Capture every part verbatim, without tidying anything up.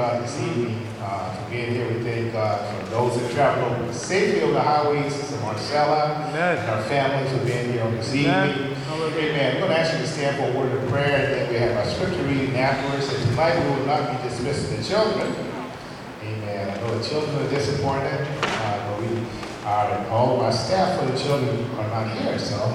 God this evening uh, for being here. We thank God for those that travel safely over the highways, Sister Marcella Amen. and her family for being here on this Amen. evening. Amen. We're going to ask you to stand for a word of prayer, and then we have our scripture reading afterwards. And tonight we will not be dismissing the children. Amen. I know the children are disappointed, uh, but we are, all of our staff for the children are not here, so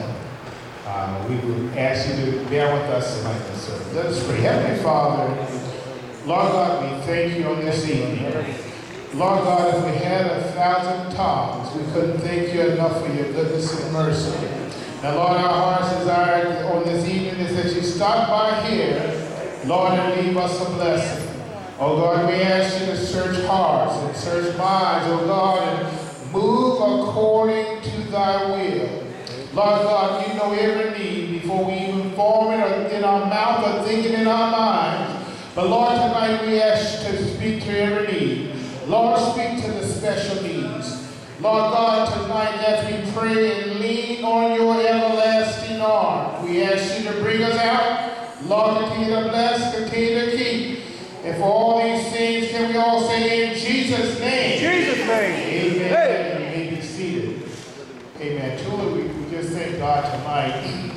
uh, we would ask you to bear with us tonight in the service. Let us pray. Heavenly Father, Lord God, we thank you on this evening. Lord God, if we had a thousand tongues, we couldn't thank you enough for your goodness and mercy. Now, Lord, our heart's desire on this evening is that you stop by here, Lord, and leave us a blessing. Oh God, we ask you to search hearts and search minds, oh God, and move according to thy will. Lord God, you know every need before we even form it or in our mouth or think it in our minds. But Lord, tonight we ask you to speak to every need. Lord, speak to the special needs. Lord God, tonight as we pray and lean on your everlasting arm, we ask you to bring us out. Lord, continue to bless, continue to keep. And for all these things, can we all say in Jesus' name? Jesus' name. Amen. Hey. You may be seated. Amen. Truly, we, we just thank God tonight.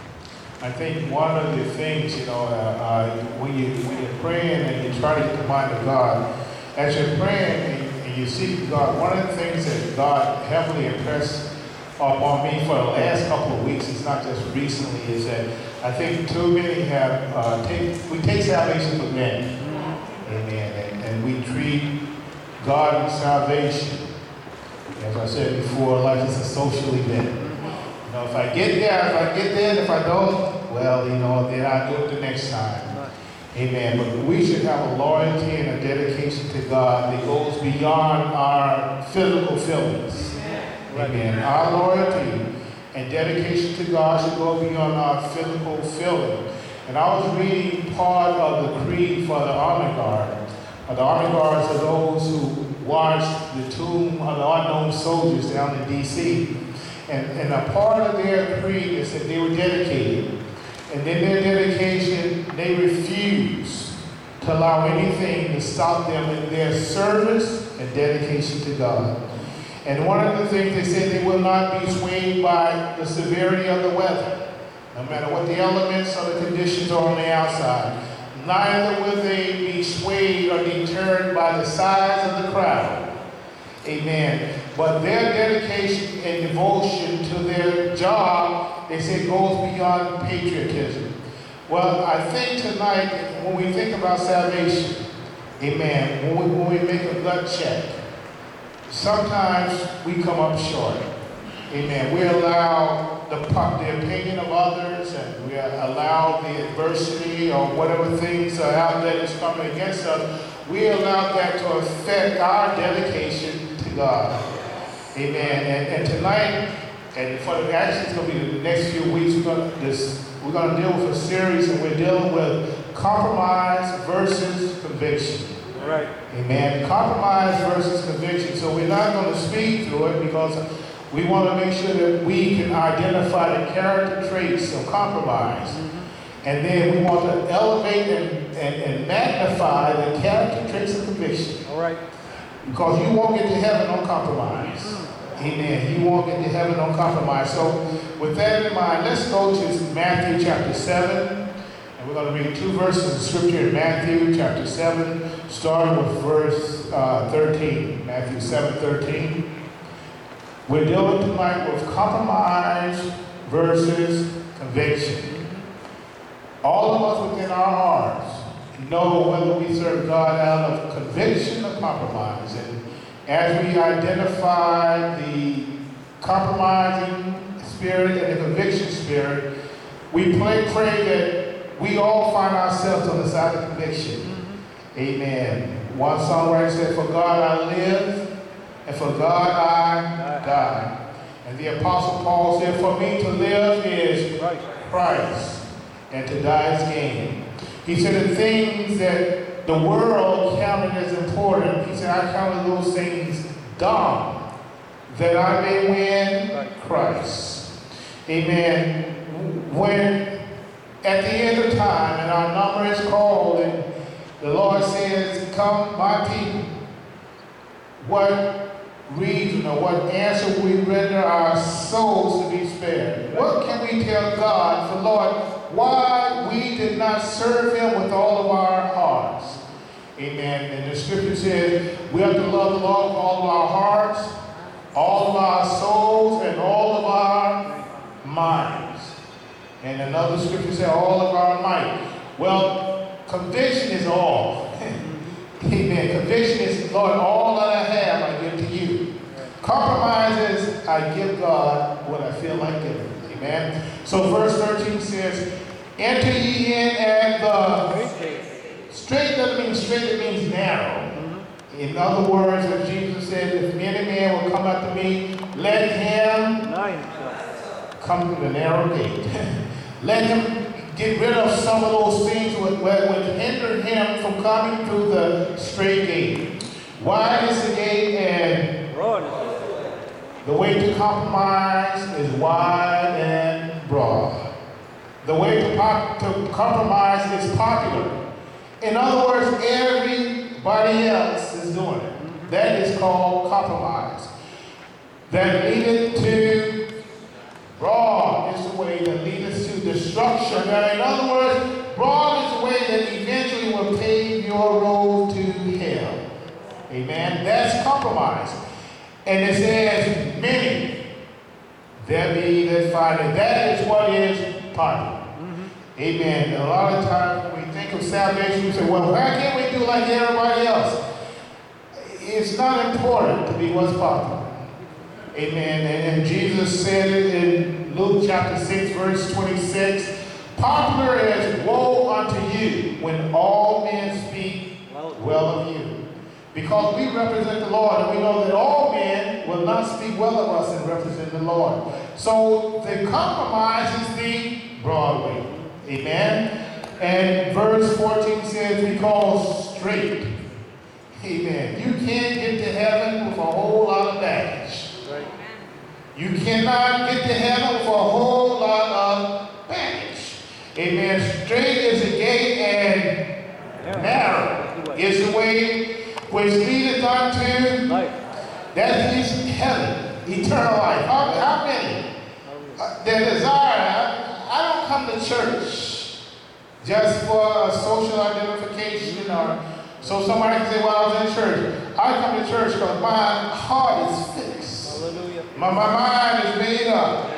I think one of the things, you know, uh, uh, when, you, when you're praying and you try to get the mind of God, as you're praying and, and you seek God, one of the things that God heavily impressed upon me for the last couple of weeks, it's not just recently, is that I think too many have, uh, take, we take salvation for granted. Amen. And, and we treat God and salvation, as I said before, like it's a social event. You know, if I get there, if I get there, and if I don't, well, you know, then I'll do it the next time. Amen. But we should have a loyalty and a dedication to God that goes beyond our physical feelings. Amen. Our loyalty and dedication to God should go beyond our physical feelings. And I was reading part of the creed for the Army Guard. Uh, the Army Guards are those who watched the tomb of the unknown soldiers down in D C And, and a part of their creed is that they were dedicated. And in their dedication, they refused to allow anything to stop them in their service and dedication to God. And one of the things they said, they will not be swayed by the severity of the weather. No matter what the elements or the conditions are on the outside, neither will they be swayed or deterred by the size of the crowd. Amen. But their dedication and devotion to their job, they say, goes beyond patriotism. Well, I think tonight, when we think about salvation, amen, when we, when we make a gut check, sometimes we come up short. Amen. We allow the, the opinion of others, and we allow the adversity or whatever things are out there that's coming against us, we allow that to affect our dedication to God. Amen. And, and tonight, and for the actually it's going to be the next few weeks, we're going to this we're going to deal with a series, and we're dealing with compromise versus conviction. All right. Amen. Compromise versus conviction. So we're not going to speed through it because we want to make sure that we can identify the character traits of compromise. Mm-hmm. And then we want to elevate and, and, and magnify the character traits of conviction. All right. Because you won't get to heaven on compromise. Mm-hmm. Amen. You won't get to heaven on compromise. So with that in mind, let's go to Matthew chapter seven. And we're going to read two verses of scripture in Matthew chapter seven, starting with verse uh, thirteen. Matthew seven thirteen. We're dealing tonight with compromise versus conviction. All of us within our hearts know whether we serve God out of conviction or compromise. And as we identify the compromising spirit and the conviction spirit, we pray, pray that we all find ourselves on the side of conviction. Mm-hmm. Amen. One songwriter said, "For God I live, and for God I die." And the Apostle Paul said, "For me to live is Christ, and to die is gain." He said the things that the world counted as important, he said, I counted those things dumb, that I may win Christ. Amen. When at the end of time, and our number is called, and The Lord says, come my people. What reason or what answer we render our souls to be spared? What can we tell God for, Lord, why we did not serve him with all of our hearts? Amen. And the scripture says we have to love the Lord with all of our hearts, all of our souls, and all of our minds. And another scripture says all of our might. Well, conviction is all. Amen. Conviction is, Lord, all that I have I give to you. Compromises, I give God what I feel like giving. Amen. So verse thirteen says, enter ye in at the straight. Doesn't mean straight, it means narrow. Mm-hmm. In other words, as Jesus said, if any man will come after me, let him come through the narrow gate. Let him get rid of some of those things that would hinder him from coming through the straight gate. Wide is the gate and the way to compromise is wide and broad. The way to, pop, to compromise is popular. In other words, everybody else is doing it. That is called compromise. That leadeth to broad is the way that leads to destruction. Now, in other words, broad is the way that eventually will pave your road to hell. Amen. That's compromise. And it says, many there be that find it. That is what is popular. Mm-hmm. Amen. And a lot of times when we think of salvation, we say, well, why can't we do like everybody else? It's not important to be what's popular. Amen. And, and Jesus said it in Luke chapter six, verse twenty-six. Popular is woe unto you when all men speak well of you. Because we represent the Lord, and we know that all men will not speak well of us and represent the Lord. So the compromise is the broad way. Amen. And verse fourteen says, we call straight. Amen. You can't get to heaven with a whole lot of baggage. You cannot get to heaven with a whole lot of baggage. Amen. Straight is the gate and narrow is the way which leadeth unto life. That leads to heaven, eternal life. How, how many? Uh, their desire. I, I don't come to church just for a social identification or so somebody can say, well, I was in church. I come to church because my heart is fixed. Hallelujah. My, my mind is made up.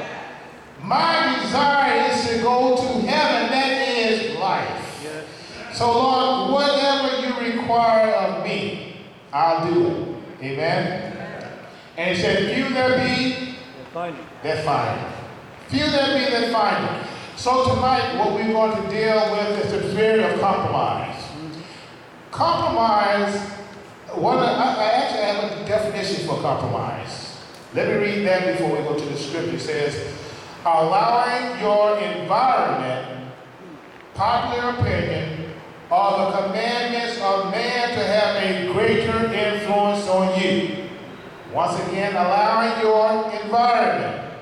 My desire is to go to heaven. That is life. Yes. So, Lord, whatever you require of me, I'll do it. Amen. And he said, few there be that find it. Few there be that find it. So tonight, what we're going to deal with is the spirit of compromise. Mm-hmm. Compromise, what I, I actually have a definition for compromise. Let me read that before we go to the scripture. It says, allowing your environment, popular opinion, or the commandments of man to have a greater influence on you. Once again, allowing your environment,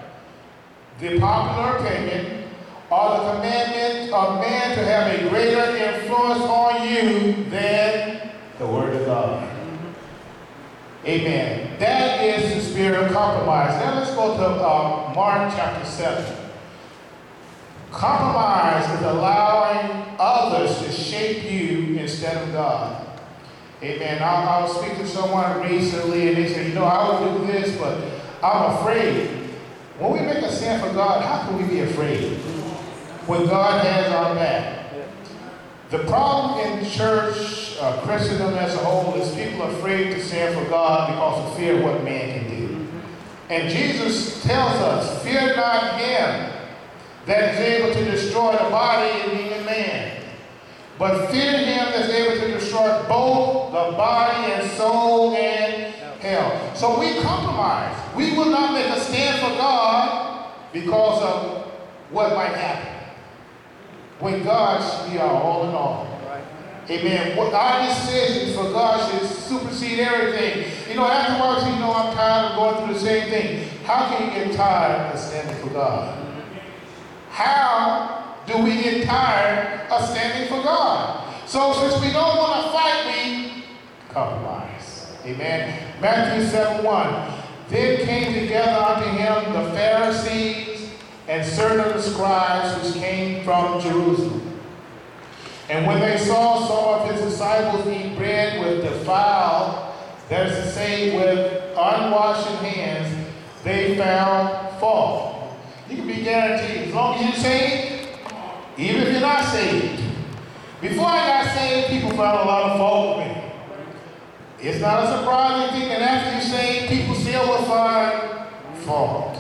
the popular opinion, or the commandment of man to have a greater influence on you than the Word of God. Mm-hmm. Amen. That is the spirit of compromise. Now let's go to uh, Mark chapter seven. Compromise is allowing others to shape you instead of God. Amen. I, I was speaking to someone recently and they said, you know, I would do this, but I'm afraid. When we make a stand for God, how can we be afraid when God has our back? The problem in church, uh, Christendom as a whole, is people are afraid to stand for God because of fear of what man can do. And Jesus tells us, fear not him that is able to destroy the body and being a man, but fear him that's able to destroy both the body and soul and hell. So we compromise. We will not make a stand for God because of what might happen, when God should be our all in all. Amen. What our decisions for God should supersede everything. You know, afterwards, you know, I'm tired of going through the same thing. How can you get tired of standing for God? How do we get tired of standing for God? So since we don't want to fight, we compromise. Amen. Matthew seven one. Then came together unto him the Pharisees and certain of the scribes which came from Jerusalem. And when they saw some of his disciples eat bread with defiled, that is to say, with unwashed hands, they found fault. You can be guaranteed, as long as you're saved, even if you're not saved. Before I got saved, people found a lot of fault with me. It's not a surprising thing that after you're saved, people still will find fault.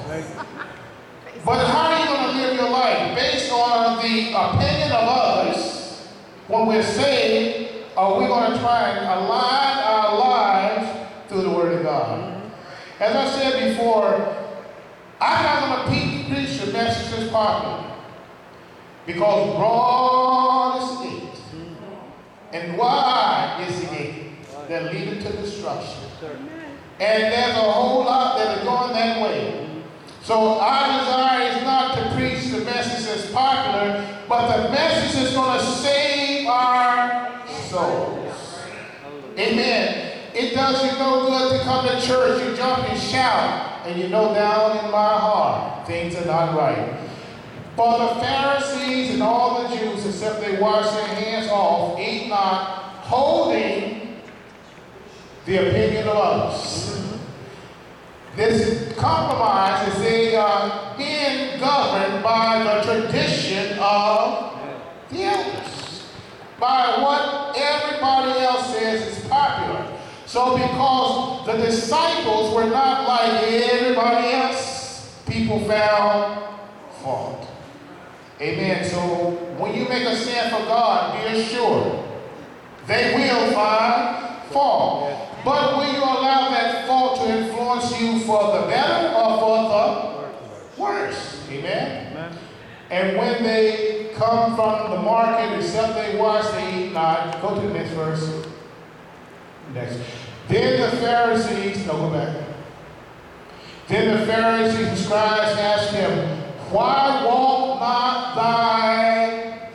But how are you going to live your life? Based on the opinion of others, when we're saved, are we going to try and align our lives through the Word of God? As I said before, I'm not going to preach the message that's popular, because broad is the gate, and wide is the gate that leadeth to destruction. And there's a whole lot that are going that way. So our desire is not to preach the message that's popular, but the message that's going to save our souls. Amen. It does you no good to come to church, you jump and shout, and you know down in my heart, things are not right. For the Pharisees and all the Jews, except they wash their hands off, eat not, holding the opinion of others. This compromise is they are being governed by the tradition of the elders, by what everybody else says is popular. So because the disciples were not like everybody else, people found fault. Amen. So when you make a stand for God, be assured they will find fault. But will you allow that fault to influence you for the better or for the worse? Amen? Amen. And when they come from the market, except they wash, they eat not. Go to the next verse. Next. Then the Pharisees, no, go back. Then the Pharisees and scribes asked him, why walk not thy...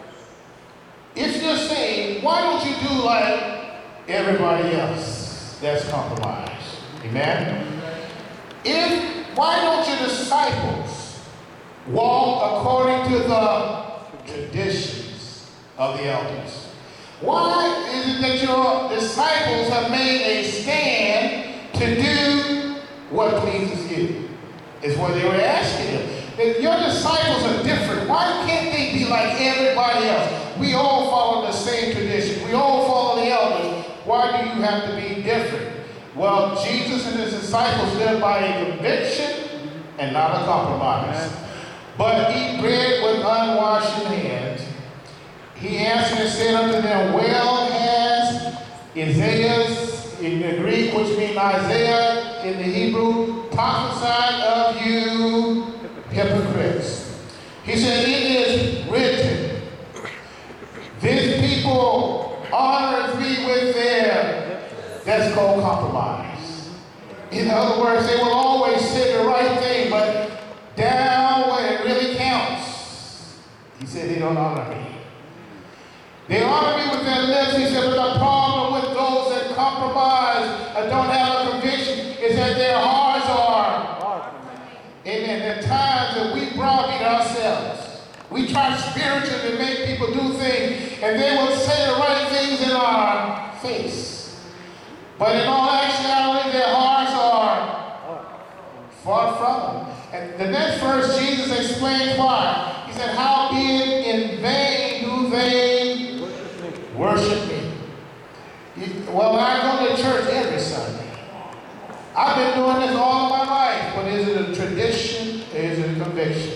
If you're saved, why don't you do like everybody else that's compromised? Amen? If, why don't your disciples walk according to the traditions of the elders? Why is it that your disciples have made a stand to do what pleases you? Is what they were asking him. If your disciples are different, why can't they be like everybody else? We all follow the same tradition. We all follow the elders. Why do you have to be different? Well, Jesus and his disciples lived by a conviction and not a compromise. But eat bread with unwashed hands. He answered and said unto them, well has Isaiah in the Greek, which means Isaiah in the Hebrew, prophesied of you hypocrites. He said, it is written, this people honors me with their, that's called compromise. In other words, they will always say the right thing, but down where it really counts, he said, they don't honor me. They honor me with their lips. He said, but the problem with those that compromise and don't have a conviction is that their hearts are. Amen. There are times that we browbeat ourselves. We try spiritually to make people do things, and they will say the right things in our face. But in all actuality, their hearts are far from them. And the next verse, Jesus explains why. He said, how being in vain do they worship me? You, well, I go to church every Sunday. I've been doing this all of my life, but is it a tradition or is it a conviction?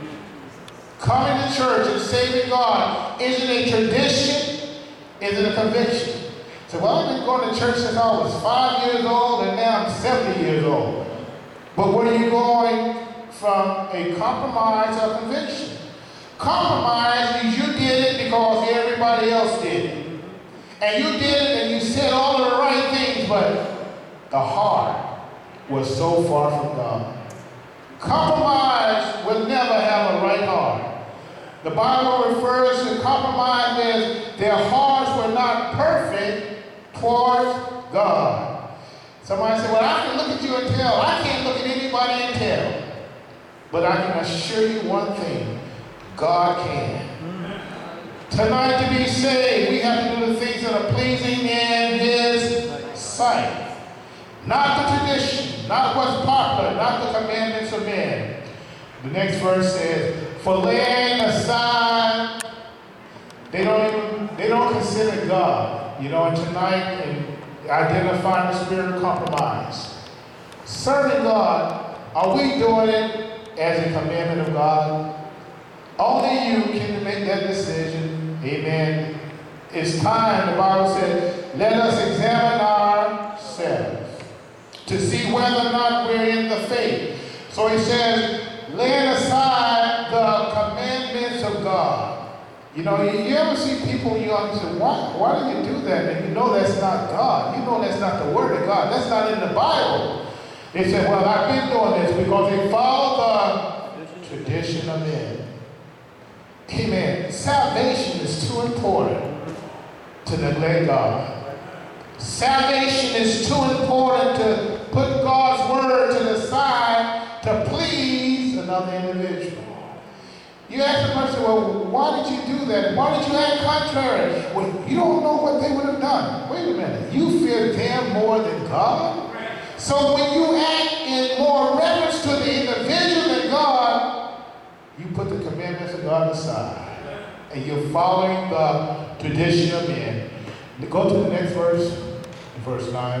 Coming to church and saving God, is it a tradition? Is it a conviction? So, well, I've been going to church since I was five years old and now I'm seventy years old. But where are you going from a compromise or conviction? Compromise means you did it because everybody else did it. And you did it and you said all of the right things, but the heart was so far from God. Compromise will never have a right heart. The Bible refers to compromise as their hearts were not perfect towards God. Somebody said, well, I can look at you and tell. I can't look at anybody and tell. But I can assure you one thing. God can. Tonight, to be saved, we have to do the things that are pleasing in His sight. Not the tradition, not what's popular, not the commandments of men. The next verse says, for laying aside, they don't even, they don't consider God. You know, and tonight, in identifying the spirit of compromise. Serving God, are we doing it as a commandment of God? Only you can make that decision. Amen. It's time, the Bible said, let us examine ourselves to see whether or not we're in the faith. So he says, laying aside the commandments of God. You know, you, you ever see people, you say, why, why do you do that? And you know that's not God. You know that's not the word of God. That's not in the Bible. They say, well, I've been doing this because they follow the tradition of men. Amen. Salvation is too important to neglect God. Salvation is too important to put God's word to the side to please another individual. You ask the person, well, why did you do that? Why did you act contrary? Well, you don't know what they would have done. Wait a minute. You fear them more than God? So when you act in more reverence to the individual than God, you put the commandments of God aside. And you're following the tradition of men. Go to the next verse, verse nine.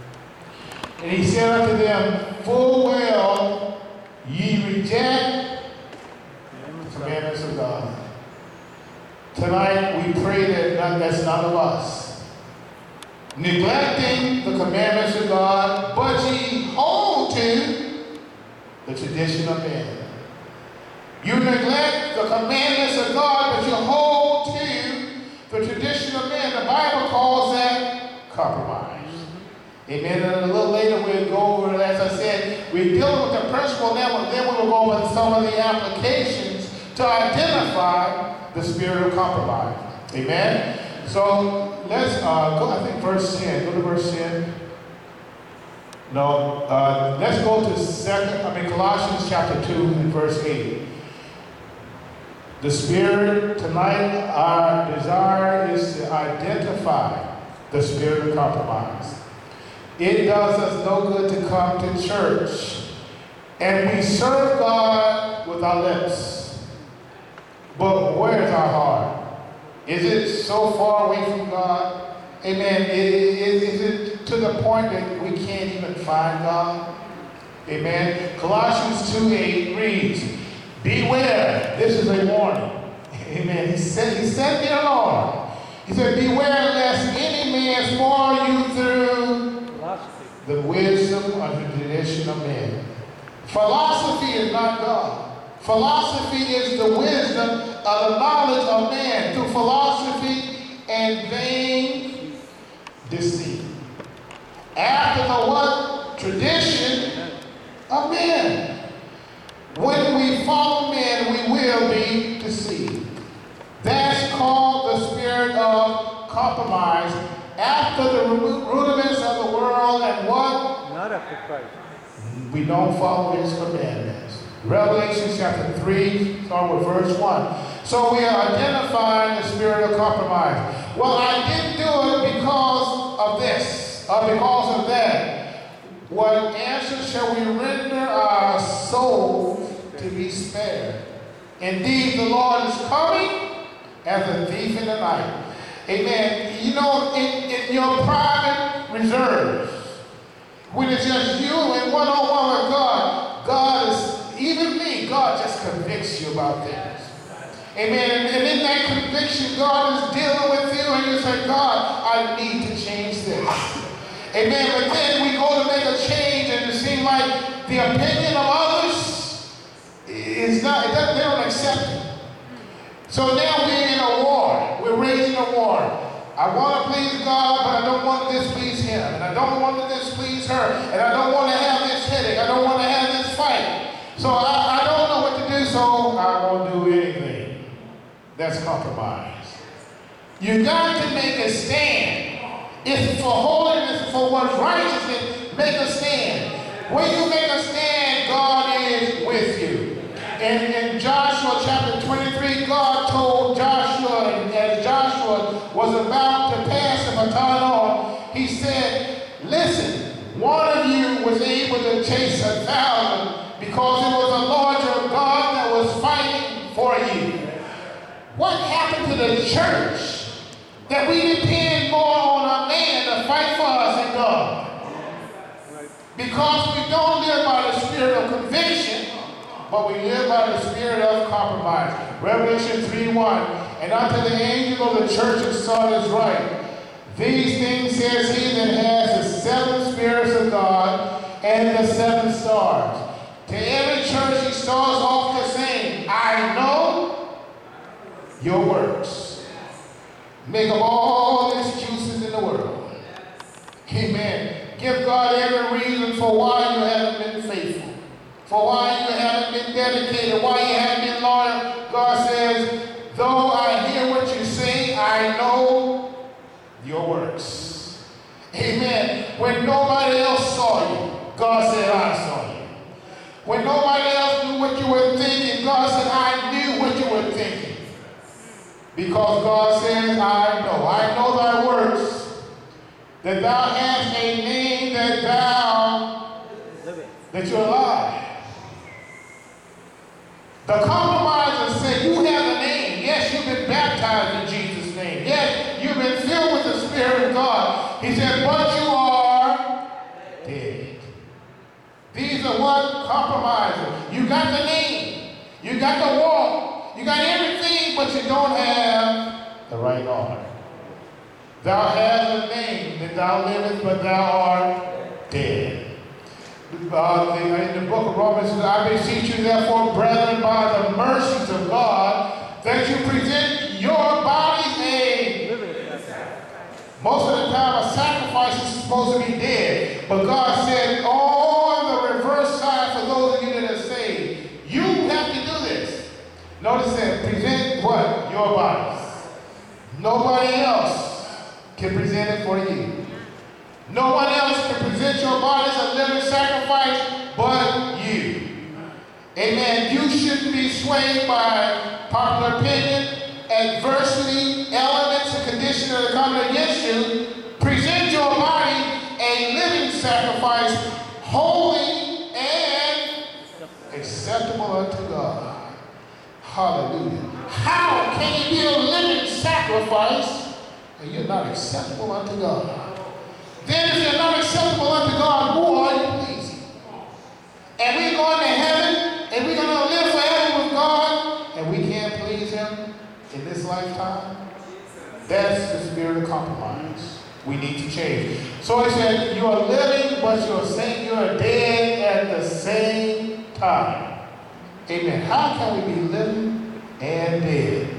And he said unto them, full well, ye reject the commandments of God. Tonight we pray that none, that's none of us. Neglecting the commandments of God, but ye hold to the tradition of men. You neglect the commandments of God, but you hold to the tradition of men. The Bible calls that compromise. Mm-hmm. Amen. And a little later we'll go over, as I said, we're dealing with the principle, then, then we will go over some of the applications to identify the spirit of compromise. Amen. So let's uh, go, I think verse ten. Go to verse ten. No, uh, let's go to second, I mean Colossians chapter two and verse eight. The spirit, tonight our desire is to identify the spirit of compromise. It does us no good to come to church and we serve God with our lips. But where's our heart? Is it so far away from God? Amen. Is, is it to the point that we can't even find God? Amen. Colossians two eight reads, beware. This is a warning. Amen. He said, he said the alarm. He said, beware lest any man spoil you through philosophy, the wisdom of the tradition of men. Philosophy is not God. Philosophy is the wisdom of the knowledge of man through philosophy and vain deceit. After the what? Tradition of men. When we follow men, we will be deceived. That's called the spirit of compromise. After the rudiments of the world and what? Not after Christ. We don't follow his commandments. Revelation chapter three, start with verse one. So we are identifying the spirit of compromise. Well, I didn't do it because of this, or because of that. What answer shall we render our souls to be spared? Indeed, the Lord is coming as a thief in the night. Amen. You know, in, in your private reserves, when it's just you and one-on-one with God, God is, even me, God just convicts you about things. Amen. And, and in that conviction, God is dealing with you and you say, God, I need to change this. Amen. But then we go to make a change and it seems like the opinion of others is not, it doesn't, they don't accept it. So now we're in a war. We're raising a war. I want to please God, but I don't want to displease him. And I don't want to displease her. And I don't want to have this headache. I don't want to have this fight. So I, I don't know what to do, so I won't do anything. That's compromise. You got to make a stand. It's for holiness, for what's righteousness. Make a stand. When you make a stand, God is with you. And in Joshua chapter twenty-three, God told Joshua, and as Joshua was about to pass the baton on, he said, listen, one of you was able to chase a thousand because it was the Lord your God that was fighting for you. What happened to the church that we depend more on a man to fight for us than God? Because we don't live by the spirit of conviction, but we live by the spirit of compromise. Revelation three one, and unto the angel of the church of Sardis write, these things says he that has the seven spirits of God and the seven stars. To every church he starts off the same, I know your works. Make up all the excuses in the world. Amen. Give God every reason for why you haven't been faithful, for why you haven't been dedicated, why you haven't been loyal. God says, though I hear what you say, I know your works. Amen. When nobody else saw you, God said, I saw you. When nobody else knew what you were thinking, God said, I knew what you were thinking. Because God says, I know. I know thy works, that thou hast a name that thou, that you're alive. The compromisers say, you have a name. Yes, you've been baptized in Jesus' name. Yes, you've been filled with the Spirit of God. He said, but you are dead. These are what compromisers. You got the name. You got the walk. You got everything, but you don't have the right heart. Thou hast a name that thou livest, but thou art dead. Uh, the, in the book of Romans, I beseech you, therefore, brethren, by the mercies of God, that you present your bodies a most of the time a sacrifice is supposed to be dead. But God said, on the reverse side, for those of you that are saved, you have to do this. Notice that, present what? Your bodies. Nobody else can present it for you. No one else can present your body as a living sacrifice but you. Amen. You shouldn't be swayed by popular opinion, adversity, elements, and conditions that are coming against you. Present your body a living sacrifice, holy and acceptable unto God. Hallelujah. How can you be a living sacrifice and you're not acceptable unto God? Then if you're not acceptable unto God, who are you pleasing? And we're going to heaven, and we're going to live forever with God, and we can't please him in this lifetime? That's the spirit of compromise. We need to change. So he said, you are living, but you're saying you're dead at the same time. Amen. How can we be living and dead?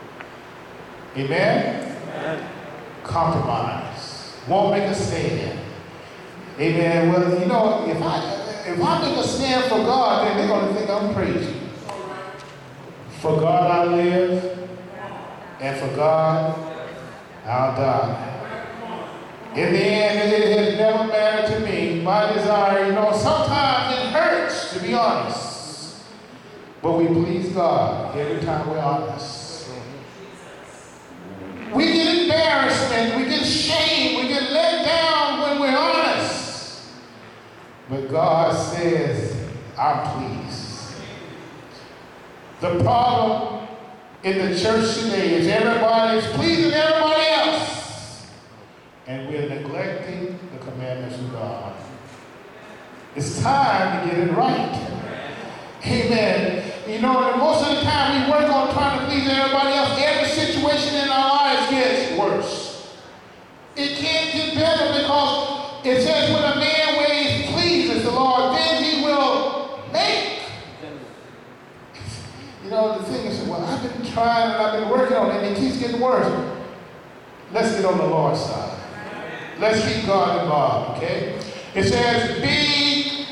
Amen? Amen. Compromise. Won't make a stand. Amen. Well, you know, if I if I make a stand for God, then they're going to think I'm crazy. For God I live, and for God I'll die. In the end, it has never mattered to me. My desire, you know, sometimes it hurts, to be honest. But we please God every time we're honest. We get embarrassment, we get shame, we get let down when we're honest. But God says, I'm pleased. The problem in the church today is everybody's pleasing everybody else. And we're neglecting the commandments of God. It's time to get it right. Amen. You know, most of the time we work on trying to please everybody else. Every situation in our lives gets worse. It can't get better because it says when a man ways pleases the Lord, then he will make. You know, the thing is, well, I've been trying and I've been working on it and it keeps getting worse. Let's get on the Lord's side. Let's keep God involved, okay? It says, be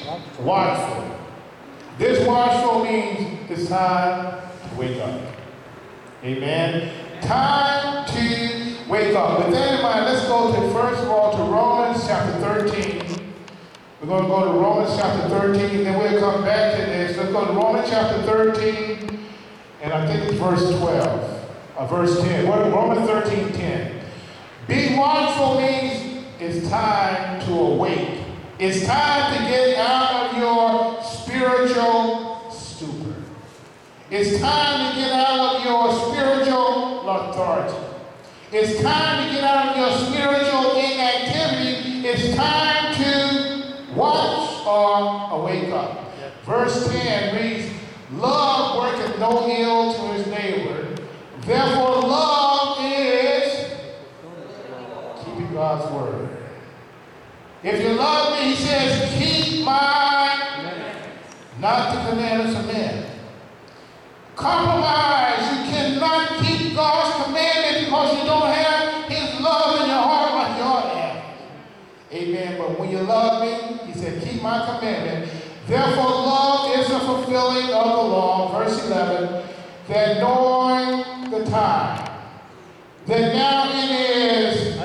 watchful. This watchful means it's time to wake up. Amen. Time to wake up. With that in mind, let's go to, first of all, to Romans chapter thirteen. We're going to go to Romans chapter thirteen, then we'll come back to this. Let's go to Romans chapter thirteen, and I think it's verse twelve, or verse ten. Romans thirteen, ten. Be watchful means it's time to awake. It's time to get out of your spiritual stupor. It's time to get out of your spiritual lethargy. It's time to get out of your spiritual inactivity. It's time to watch or awake up. Verse ten reads, love worketh no ill to his neighbor. Therefore love is keeping God's word. If you love me, he says, keep my, not the commandments of men. Compromise. You cannot keep God's commandments because you don't have his love in your heart like you ought to have. Amen. But when you love me, he said, keep my commandment. Therefore, love is the fulfilling of the law. Verse eleven, that knowing the time, that now it is,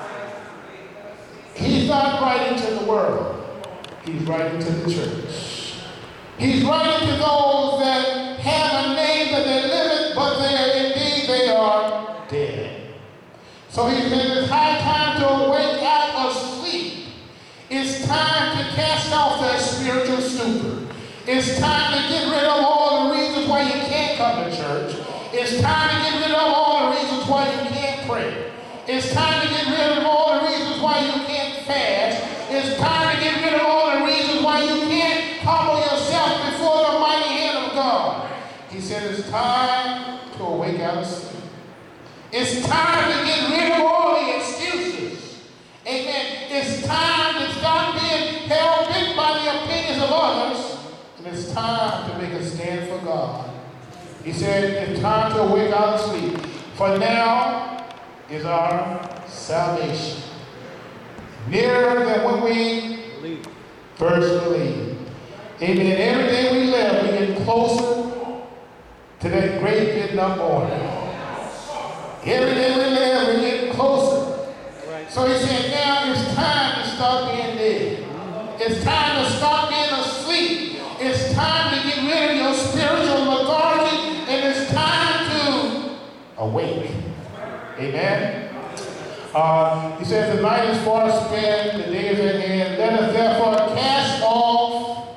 he's not writing to the world. He's writing to the church. He's writing to those that have a name that they live in, but they are indeed, they are dead. So he says it's high time to awake out of sleep. It's time to cast off that spiritual stupor. It's time to get rid of all the reasons why you can't come to church. It's time to get rid of all the reasons why you can't pray. It's time to get rid of all the reasons why you can't fast. It's time to get rid of all the reasons why you can't humble yourself before the mighty hand of God. He said it's time to awake out of sleep. It's time to get rid of all the excuses. Amen. It's time to stop being held bent by the opinions of others. And it's time to make a stand for God. He said it's time to awake out of sleep. For now is our salvation. Nearer than when we first believed. Amen. Every day we live, we get closer to that great getting up morning. Every day we live, we get closer. So he said, now it's time to stop being dead. It's time to stop being asleep. It's time to get rid of your spiritual lethargy, and it's time to awake. Amen. Uh, he says, the night is far spent, the day is at hand. Let us therefore cast off.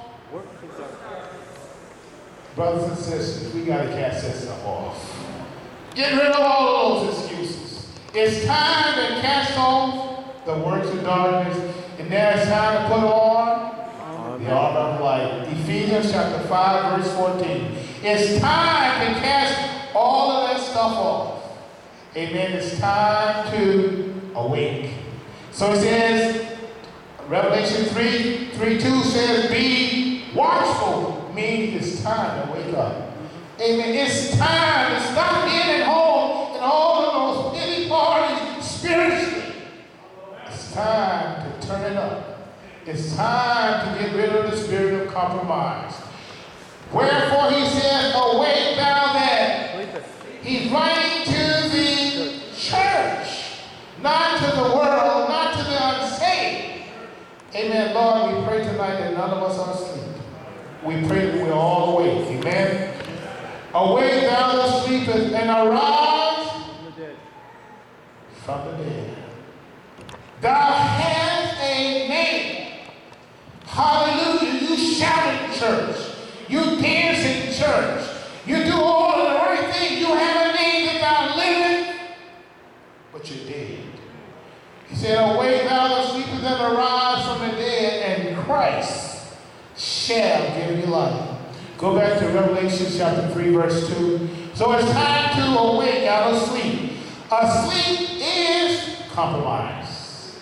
Brothers and sisters, we got to cast that stuff off. Get rid of all those excuses. It's time to cast off the works of darkness, and now it's time to put on the armor of light. Ephesians chapter five, verse fourteen. It's time to cast all of that stuff off. Amen. It's time to awake. So it says, Revelation three, three, two says, be watchful, means it's time to wake up. Amen. It's time to stop being at home and all of those pity parties spiritually. It's time to turn it up. It's time to get rid of the spirit of compromise. Wherefore he says, awake thou that. He's writing to the church, not to the world, not to the unsaved. Amen. Lord, we pray tonight that none of us are asleep. We pray that we're all awake. Amen. Awake thou that sleepest, and arise from the dead. Thou hast a name. Hallelujah. You shout in church. You dance in church. You do all of the right things. You have a name that thou living, but you're dead. He said, awake thou that sleepest, and arise from the dead, and Christ shall give you life. Go back to Revelation chapter three, verse two. So it's time to awake out of sleep. Asleep is compromise.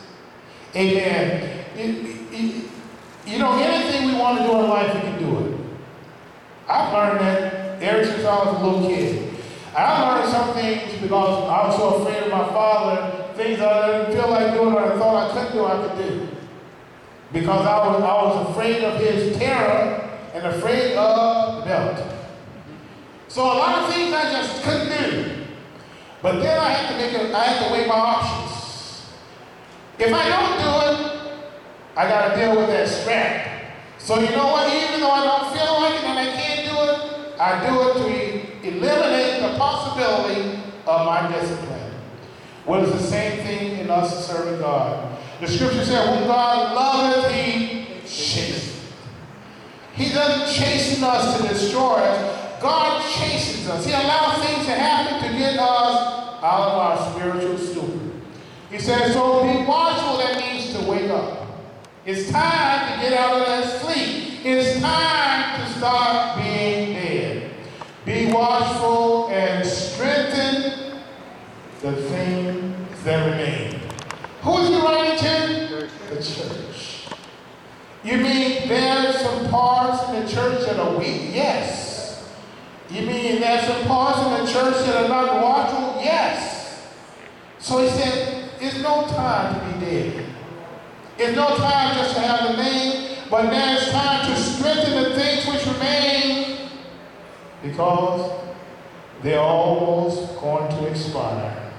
Amen. It, it, you know, anything we want to do in life, we can do it. I've learned that ever since I was a little kid. I learned some things because I was so afraid of my father, things I didn't feel like doing or I thought I couldn't do, I could do. Because I was, I was afraid of his terror and afraid of the belt. So a lot of things I just couldn't do. But then I had to make a, I had to weigh my options. If I don't do it, I got to deal with that strap. So you know what? Even though I don't feel like it and I can't do it, I do it to e- eliminate the possibility of my discipline. Well, it's the same thing in us serving God. The scripture said, whom God loveth, he chasteneth. He doesn't chasten us to destroy us. God chastens us. He allows things to happen to get us out of our spiritual stupor. He says, so be watchful. That means to wake up. It's time to get out of that sleep. It's time to start being dead. Be watchful and strengthen the things that remain. Who is he writing to? The church. You mean there's some parts in the church that are weak? Yes. You mean there's some parts in the church that are not watchful? Yes. So he said, it's no time to be dead. It's no time just to have a name, but now it's time to strengthen the things which remain because they're almost going to expire.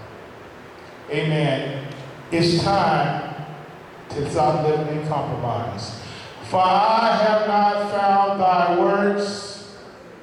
Amen. It's time to stop living in compromise. For I have not found thy works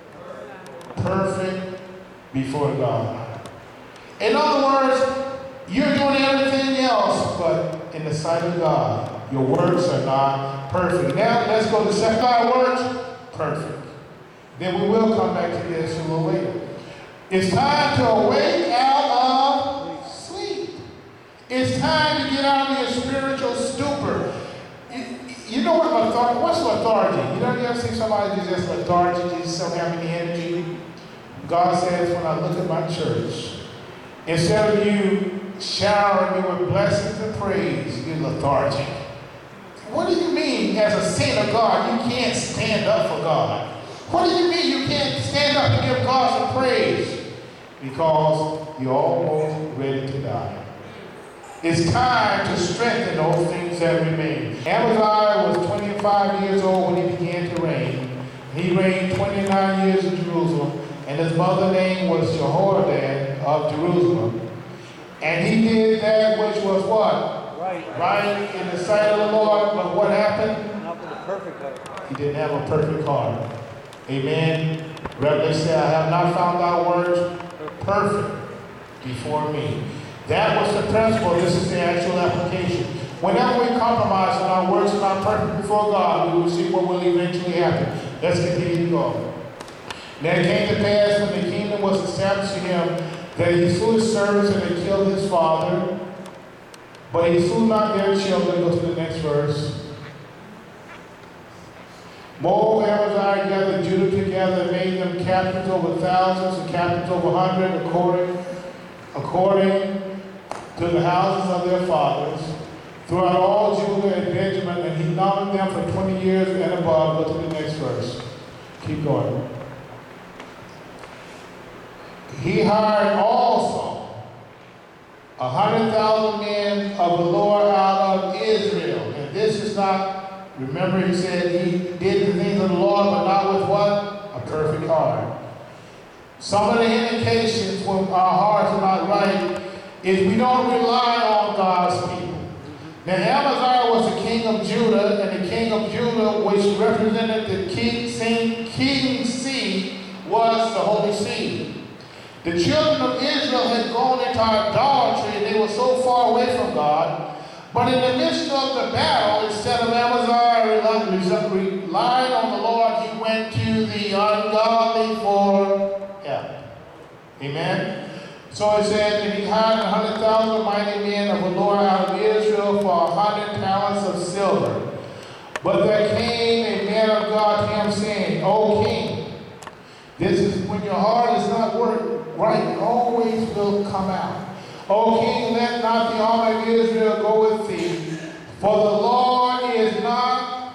perfect before God. In other words, you're doing everything else, but in the sight of God, your works are not perfect. Now, let's go to second. Thy works, perfect. Then we will come back to this a little later. It's time to awake out of sleep. It's time to get out of your spiritual stupor. You, you know what lethargy, what's lethargy? You know, you ever see somebody who's just lethargic, you just don't have any energy? God says, when I look at my church, instead of you showering me with blessings and praise, you're lethargic. What do you mean, as a saint of God, you can't stand up for God? What do you mean you can't stand up and give God some praise? Because you're almost ready to die. It's time to strengthen those things that remain. Amaziah was twenty-five years old when he began to reign. He reigned twenty-nine years in Jerusalem, and his mother's name was Jehoiada of Jerusalem. And he did that which was what? Right. Right in the sight of the Lord. But what happened? Not with a perfect heart. He didn't have a perfect heart. Amen. Revelation said, I have not found thy words perfect before me. That was the principle. This is the actual application. Whenever we compromise and our words are not perfect before God, we will see what will eventually happen. Let's continue to go. Now it came to pass when the kingdom was established to him that he slew his servants and they killed his father, but he slew not their children. Go to the next verse. Moreover, Amaziah gathered Judah together and made them captains over thousands and captains over hundreds, according, according to the houses of their fathers, throughout all Judah and Benjamin, and he numbered them for twenty years and above. Go to the next verse. Keep going. He hired also a hundred thousand men of the Lord out of Israel. And this is not, remember he said he did the things of the Lord, but not with what? A perfect heart. Some of the indications when our hearts are not right is we don't rely on God's people. Now Amaziah was the king of Judah, and the king of Judah, which represented the king, king's seed, was the Holy Seed. The children of Israel had gone into idolatry and they were so far away from God. But in the midst of the battle, instead of Amaziah relying on the Lord, he went to the ungodly for help. Amen? So it says, and he hired a hundred thousand mighty men of the Lord out of Israel for a hundred talents of silver. But there came a man of God to him saying, O king, this is when your heart is not working right, it always will come out. O king, let not the army of Israel go with thee, for the Lord is not.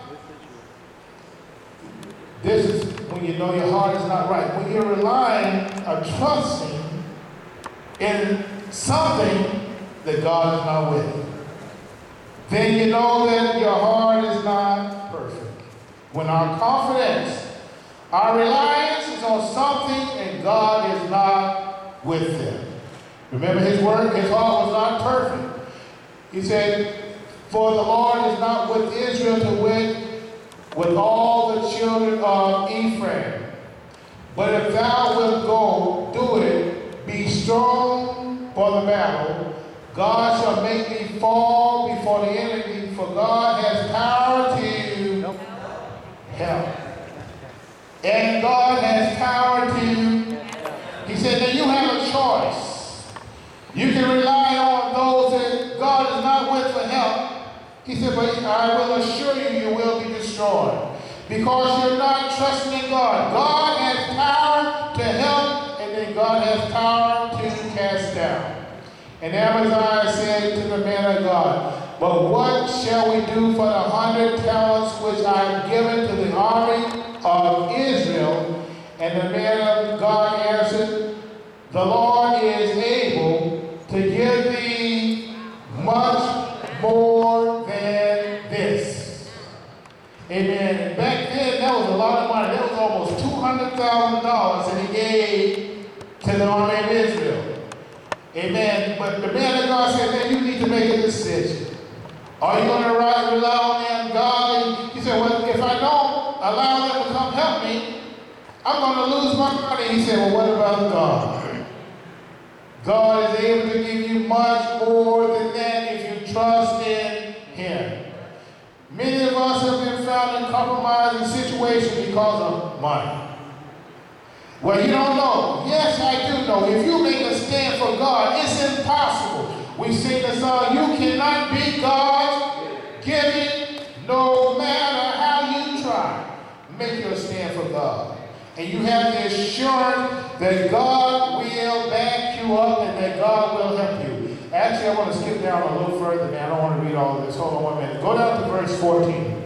This is when you know your heart is not right. When you're relying or trusting in something that God is not with, then you know that your heart is not perfect. When our confidence, our reliance is focusing on something and God is not with them. Remember his word, his heart was not perfect. He said, for the Lord is not with Israel to wit, with all the children of Ephraim. But if thou wilt go, do it, be strong for the battle. God shall make thee fall before the enemy, for God has power to help. And God has power to, he said that you have a choice. You can rely on those that God is not with for help. He said, but I will assure you, you will be destroyed. Because you're not trusting in God. God has power to help, and then God has power to cast down. And Amaziah said to the man of God, but what shall we do for the hundred talents which I have given to the army of Israel? And the man of God answered, the Lord is able to give thee much more than this. Amen. And back then, that was a lot of money. That was almost two hundred thousand dollars that he gave to the army of Israel. Amen. But the man of God said, man, you need to make a decision. Are you going to rely on them, God? He said, well, if I don't allow them to come help me, I'm going to lose my money. He said, well, what about God? God is able to give you much more than that if you trust in him. Many of us have been found in compromising situations because of money. Well, you don't know. Yes, I do know. If you make a stand for God, it's impossible. We sing the song, you cannot beat God's giving no matter how you try. Make your stand for God. And you have the assurance that God will back you up and that God will help you. Actually, I want to skip down a little further now. I don't want to read all of this. Hold on one minute. Go down to verse fourteen.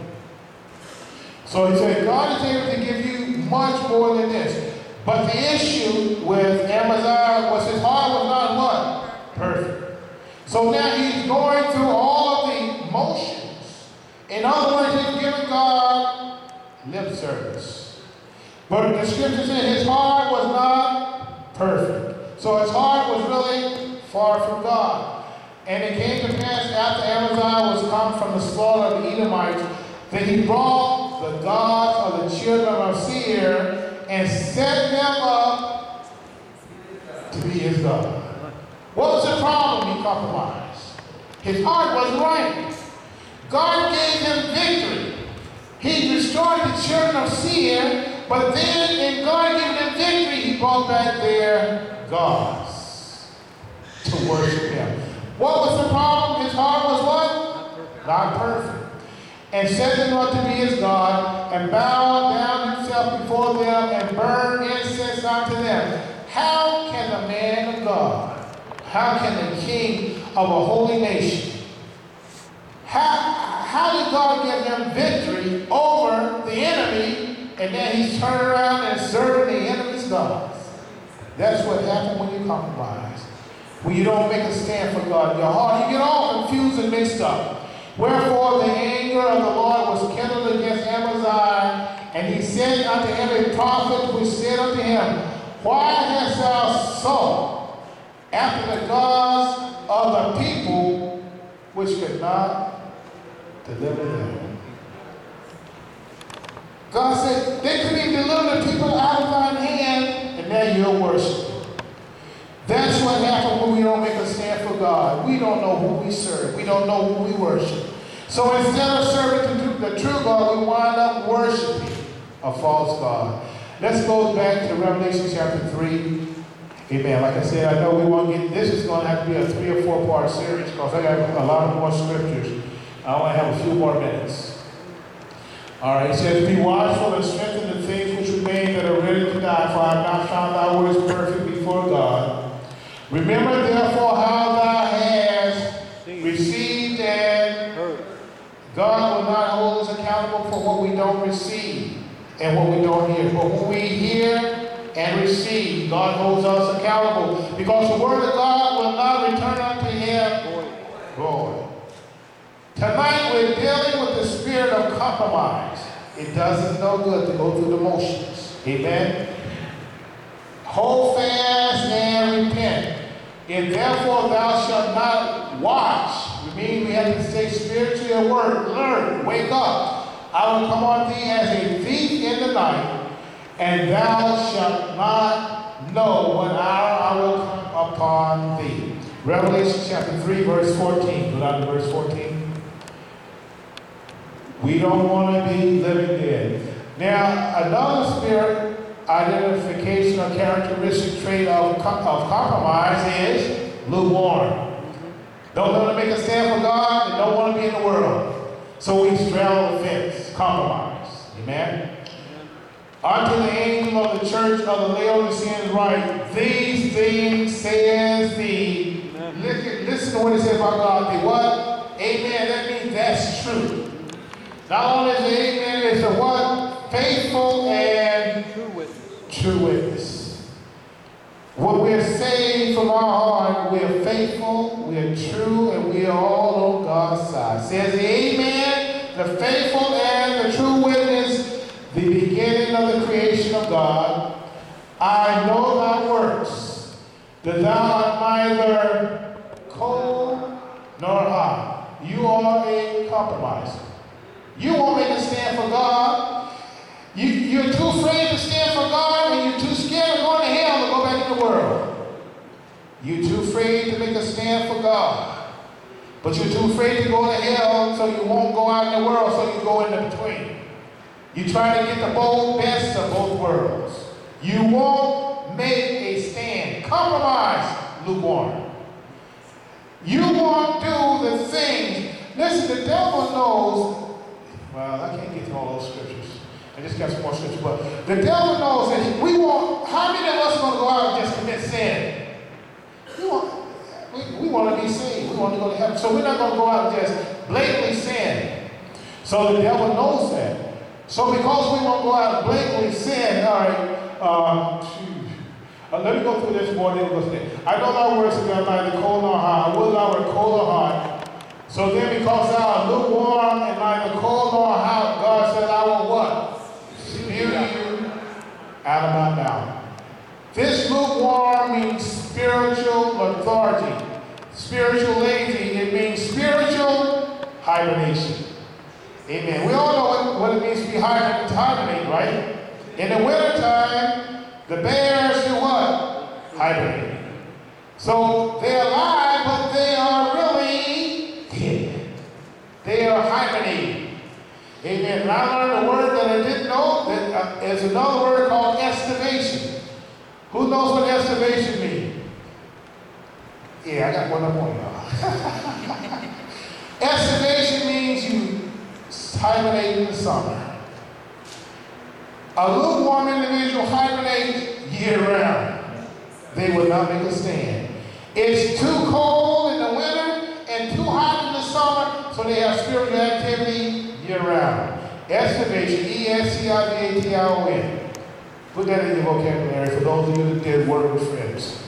So he said, God is able to give you much more than this. But the issue with Amaziah was his heart was not what? Perfect. So now he's going through all of the motions. In other words, he's giving God lip service. But the scripture said his heart was not perfect. So his heart was really far from God. And it came to pass after Amaziah was come from the slaughter of the Edomites, that he brought the gods of the children of Seir and set them up to be his God. What was the problem? He compromised. His heart was right. God gave him victory. He destroyed the children of Seir, but then in God giving them victory, he brought back their gods to worship him. What was the problem? His heart was what? Not perfect. And set them up to be his God, and bowed down himself before them, and burned incense unto them. How can the man of God, how can the king of a holy nation, how, how did God give them victory over the enemy, and then he's turning around and serving the enemy's gods? That's what happened when you compromise. When you don't make a stand for God in your heart, you get all confused and mixed up. Wherefore the anger of the Lord was kindled against Amaziah, and he said unto every prophet which said unto him, why hast thou sought after the gods of the people which could not deliver them? God said, they couldn't even deliver the people out of thine hand, and now you're worshiping. That's what happens when we don't make a stand for God. We don't know who we serve. We don't know who we worship. So instead of serving the true God, we wind up worshiping a false God. Let's go back to Revelation chapter three. Amen. Like I said, I know we won't get, this is going to have to be a three or four part series because I got a lot of more scriptures. I only have a few more minutes. All right, it says, be watchful and strengthen the things which remain that are ready to die, for I have not found thy words perfect before God. Remember therefore how thou hast received, and God will not hold us accountable for what we don't receive and what we don't hear. But when we hear and receive, God holds us accountable, because the word of God will not return unto him void. Tonight we're dealing with the spirit of compromise. It does us no good to go through the motions. Amen. Hold fast and repent. If therefore thou shalt not watch, we mean we have to stay spiritually alert, alert, wake up. I will come on thee as a thief in the night, and thou shalt not know what hour I will come upon thee. Revelation chapter three, verse fourteen. Go down to verse fourteen. We don't want to be living dead. Now, another spirit identification or characteristic trait of, of compromise is lukewarm. Don't want to make a stand for God and don't want to be in the world. So we straddle the fence. Compromise. Amen? Unto the angel of the church of the Laodiceans write, these things says the, listen, listen to what it says about God. The what? Amen. That means that's true. Not only is it amen, it's a what? Faithful and true witness. True witness. When we're saved from our heart, we're faithful, we're true, and we are all on God's side. Says the amen, the faithful and the true witness, the beginning of the creation of God. I know thy works, that thou art neither cold nor hot. You are a compromiser. You won't make a stand for God. You, you're too afraid to stand for God, and you're too scared of going to hell to go back in the world. You're too afraid to make a stand for God. But you're too afraid to go to hell, so you won't go out in the world, so you go in between. You try to get the both best of both worlds. You won't make a stand. Compromise, lukewarm. You won't do the things. Listen, the devil knows. Well, I can't get to all those scriptures. I just got some more scriptures. But the devil knows that we want, how many of us are going to go out and just commit sin? We want, we, we want to be saved. We want to go to heaven. So we're not going to go out and just blatantly sin. So the devil knows that. So because we won't go out and blatantly sin, all right, um, uh, let me go through this more. Then we'll go through I know thy works are neither cold nor hot. I will thou art cold or hot. So then because thou art lukewarm and neither cold nor hot, God said, I will what? Spew you out of my mouth. This lukewarm means spiritual lethargy. Spiritual lazy. It means spiritual hibernation. Amen. We all know what, what it means to be hibernate, to hibernate, right? In the wintertime, the bears do what? Hibernate. So they're alive, but they are really dead. They are hibernating. Amen. And I learned a word that I didn't know. That uh, is another word called estivation. Who knows what estivation means? Yeah, I got one up on y'all. Estivation means you hibernate in the summer. A lukewarm individual hibernates year-round. They will not make a stand. It's too cold in the winter and too hot in the summer, so they have spiritual activity year-round. Estivation, E S T I V A T I O N. Put that in your vocabulary for those of you that did word with friends.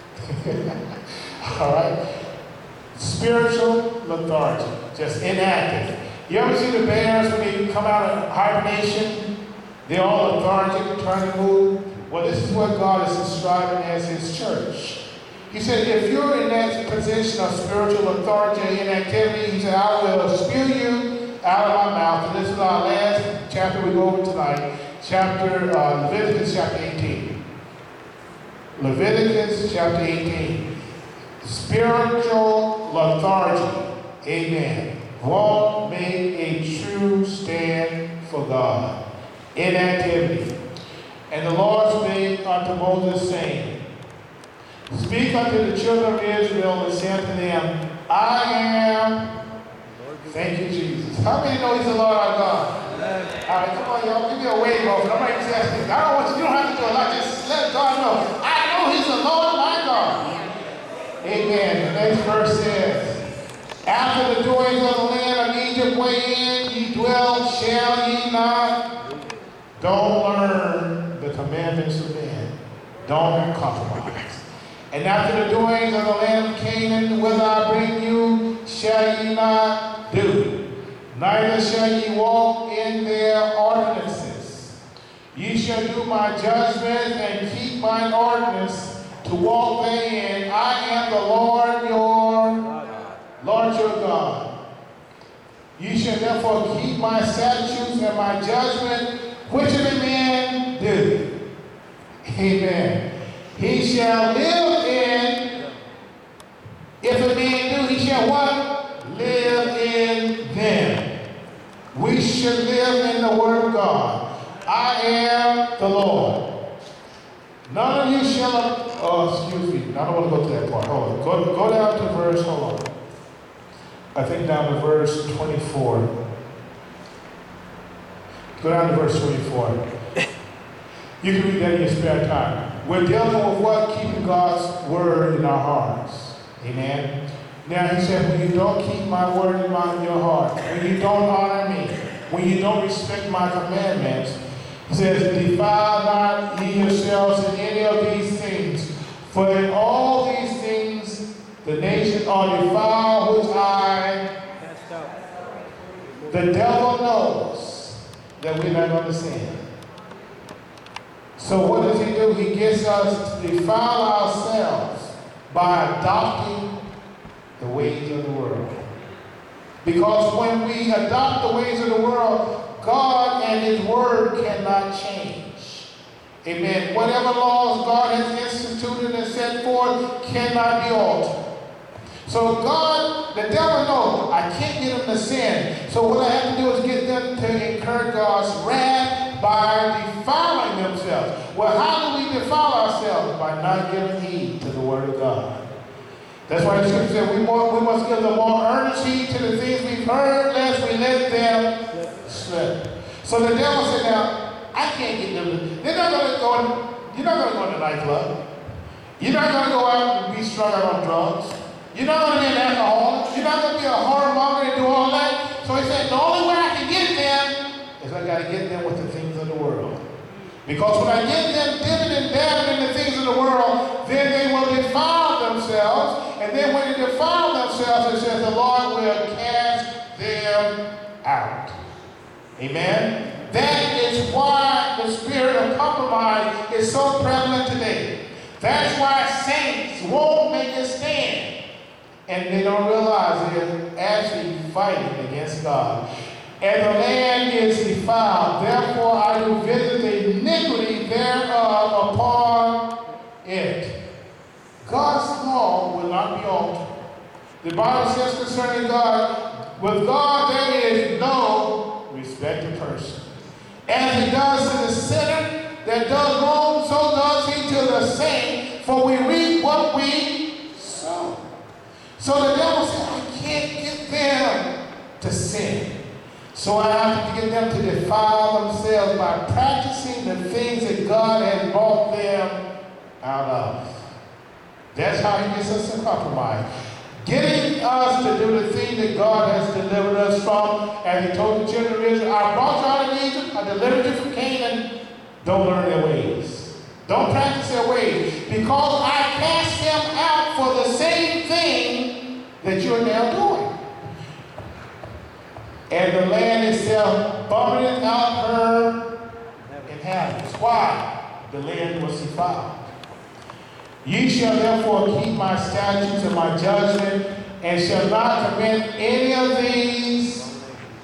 All right? Spiritual lethargy, just inactive. You ever see the bears when they come out of hibernation? They're all lethargic, trying to move. Well, this is what God is describing as his church. He said, if you're in that position of spiritual lethargy and inactivity, he said, I will spew you out of my mouth. And this is our last chapter we go over tonight. Chapter, uh, Leviticus chapter eighteen. Leviticus chapter eighteen. Spiritual lethargy. Amen. Won't make a true stand for God. Inactivity. And the Lord spake unto Moses, saying, speak unto the children of Israel and say unto them, I am. Thank you, Jesus. How many know he's the Lord our God? Amen. All right, come on, y'all. Give me a wave over. Nobody just asking. I don't want you. You don't have to do a lot. Just let God know. I know he's the Lord my God. Amen. The next verse says, after the doings of the land of Egypt wherein ye dwell, shall ye not? Don't learn the commandments of men. Don't compromise. And after the doings of the land of Canaan, whither I bring you, shall ye not do. Neither shall ye walk in their ordinances. Ye shall do my judgments and keep mine ordinance to walk therein. I am the Lord your Lord your God. Ye shall therefore keep my statutes and my judgment, which if a man do. Amen. He shall live in, if a man do, he shall what? Live in them. We should live in the word of God. I am the Lord. None of you shall, oh, excuse me, I don't want to go to that part. Hold on. Go, go down to verse, hold on. I think down to verse twenty-four. Go down to verse twenty-four. You can read that in your spare time. We're dealing with what? Keeping God's word in our hearts. Amen. Now he said, when you don't keep my word in my, your heart, when you don't honor me, when you don't respect my commandments, he says, defile not ye yourselves in any of these things, for in all these things the nations are defiled, which I, the devil knows that we're not going to sin. So what does he do? He gets us to defile ourselves by adopting the ways of the world. Because when we adopt the ways of the world, God and his word cannot change. Amen. Whatever laws God has instituted and set forth cannot be altered. So God, the devil knows, I can't get them to sin. So what I have to do is get them to incur God's wrath by defiling themselves. Well, how do we defile ourselves? By not giving heed to the word of God. That's why the scripture said we, more, we must give the more earnest heed to the things we've heard, lest we let them slip. So the devil said, now, I can't get them to, they're not going to go, in, you're not going to go to the nightclub. You're not going to go out and be strung out on drugs. You're not going to be an alcoholic. You're not going to be a whoremonger and do all that. So he said, the only way I can get them is I got to get them with the things of the world. Because when I get them dipping and dabbing in the things of the world, then they will defile themselves. And then when they defile themselves, it says the Lord will cast them out. Amen? That is why the spirit of compromise is so prevalent today. That's why saints won't make a stand. And they don't realize they're actually fighting against God. And the land is defiled. Therefore I do visit the iniquity thereof upon it. God's law will not be altered. The Bible says concerning God, with God there is no respect of person. As he does to the sinner that does wrong, so does he to the saint, for we reap what we sow. So the devil said, I can't get them to sin. So I have to get them to defile themselves by practicing the things that God has brought them out of. That's how he gets us to compromise. Getting us to do the thing that God has delivered us from. As he told the children of Israel, I brought you out of Egypt, I delivered you from Canaan. Don't learn their ways. Don't practice their ways. Because I cast them out for the same thing that you're now doing. And the land itself vomit out her inhabitants. Why? The land was defiled. Ye shall therefore keep my statutes and my judgment, and shall not commit any of these.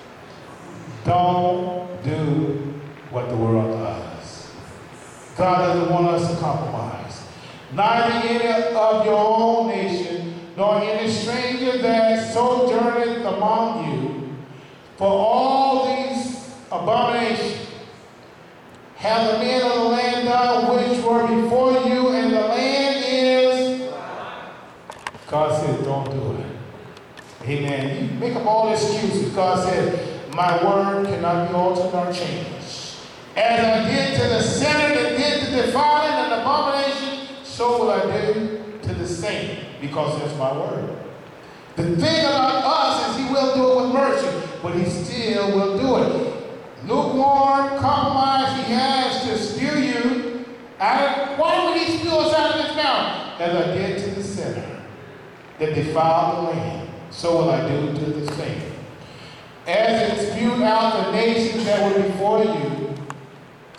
Don't do what the world does. God doesn't want us to compromise. Neither any of your own nation, nor any stranger that sojourneth among you. For all these abominations have the men of the land done which were before you, and the land is. God said, don't do it. Amen. You make up all excuses. God said, my word cannot be altered nor changed. As I did to the sinner that did the defiling and abomination, so will I do to the saint, because that's my word. The thing about us is he will do it with mercy, but he still will do it. Lukewarm, compromise he has to spew you out of, why would he spew us out of his mouth? As I did to the sinner that defiled the land, so will I do to the saint. As it spewed out the nations that were before you,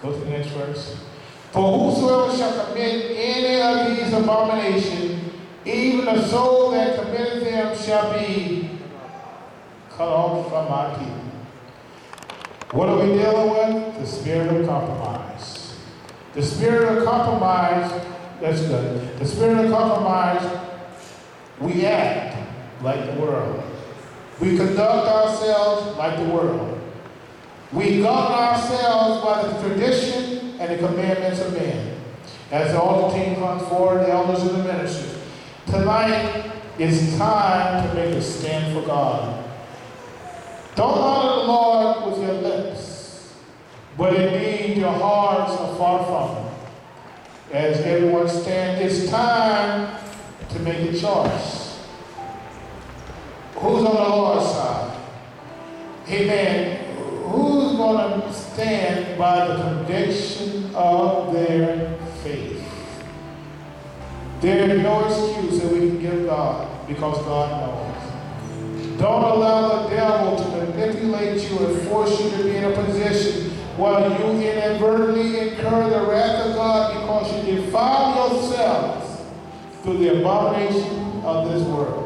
Go to the next verse. For whosoever shall commit any of these abominations, even the soul that committeth them shall be cut off from my people. What are we dealing with? The spirit of compromise. The spirit of compromise, that's good. The spirit of compromise, we act like the world. We conduct ourselves like the world. We govern ourselves by the tradition and the commandments of men. As the altar team comes forward, the elders of the ministers, tonight it's time to make a stand for God. Don't honor the Lord with your lips, but indeed your hearts are far from Him. As everyone stands, it's time to make a choice. Who's on the Lord's side? Amen. Who's going to stand by the conviction of their faith? There is no excuse that we can give God, because God knows. Don't allow the devil to manipulate you and force you to be in a position where you inadvertently incur the wrath of God because you defile yourselves through the abomination of this world.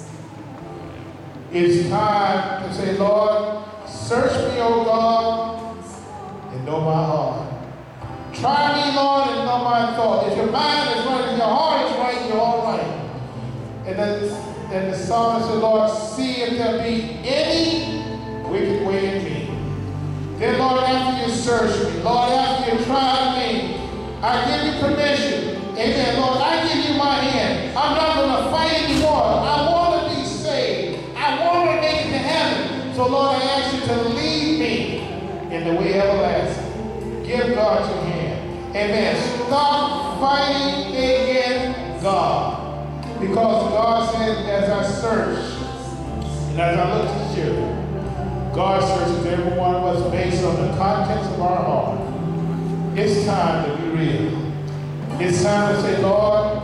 It's time to say, Lord, search me, O God, and know my heart. Try me, Lord, and know my thought. If your mind is right, if your heart is right, you're all right. And then and the psalmist said, Lord, see if there be any wicked way in me. Then, Lord, after you search me, Lord, after you try me, I give you permission. Amen. Lord, I give you my hand. I'm not going to fight anymore. I want to be saved. I want to make it to heaven. So, Lord, I ask you to lead me in the way everlasting. Give God your hand. Amen. Stop fighting against God. Because God said, as I search, and as I look at you, God searches every one of us based on the contents of our heart. It's time to be real. It's time to say, Lord,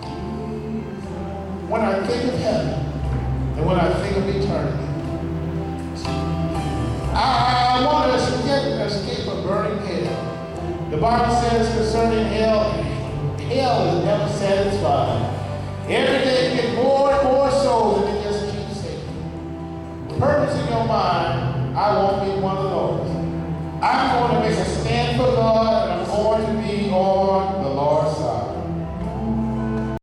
when I think of heaven, and when I think of eternity, I, I want to escape, escape a burning hell. The Bible says concerning hell, hell is never satisfied. Every day you get more and more souls, and it just keeps sinking. Purpose in your mind, I won't be one of those. I'm going to make a